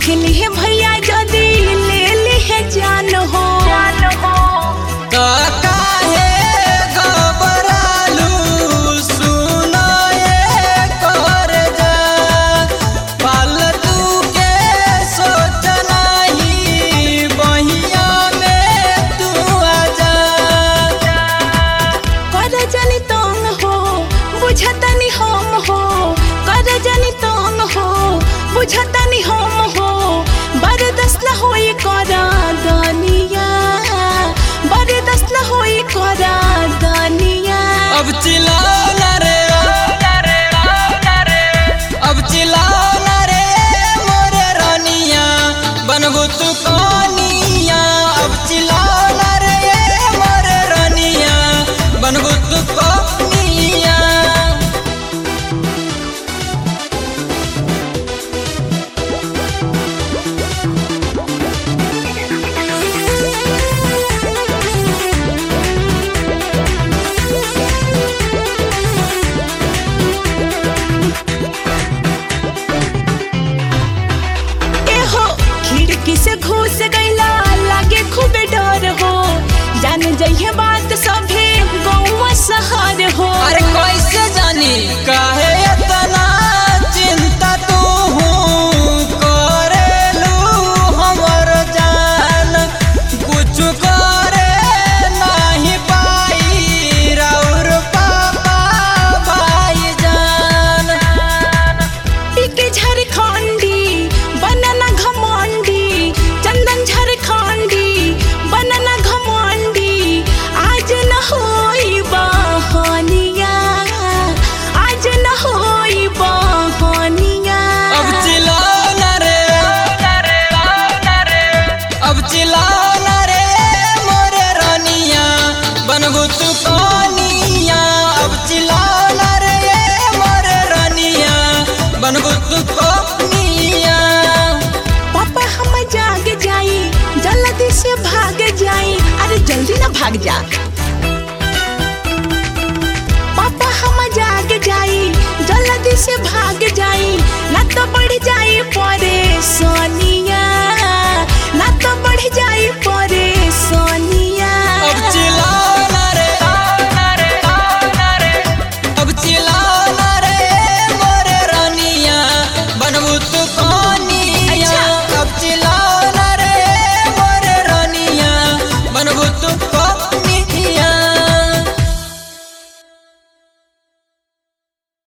देखली है भैया जदी ले ली है जान हो तो काहे घबरालू सुनो ये कर जा फालतू के सोचना ही बहिया में तू आजा कर जनी तंग हो बुझतनी हम हो कर जनी तंग हो बुझतनी हम हो बर्दाश्त न होई करा दानिया बर्दाश्त न होई करा दानिया अब चिल्लाओ ना रे अब चिल्लाओ ना रे मोरे रानिया बनबू तू कनिया अब चिल्लाओ ना रे मोरे रानिया बनबू तू कनिया खिड़की से घुस गईला लागे खूबे डर हो जान जइहे बात सभे गौवा शहर हो अरे कैसे जानी काहे इतना चिंता तू करेलू हमर जान कुछ करे नहीं पाई राउर पापा भाई जान पीके झारखंडी बनना घमंडी चंदन झारखंडी बनना घमंडी आज न होई बहनिया आज न होई बहनिया अब चिल्लाओ ना रे अब चिल्लाओ ना रे मोरे रानिया बनबू तू कनिया अब चिल्लाओ ना रे मोरे रानिया बनबू तू कनिया पापा हम जाग जाई जल्दी से भाग जाई अरे जल्दी ना भाग जा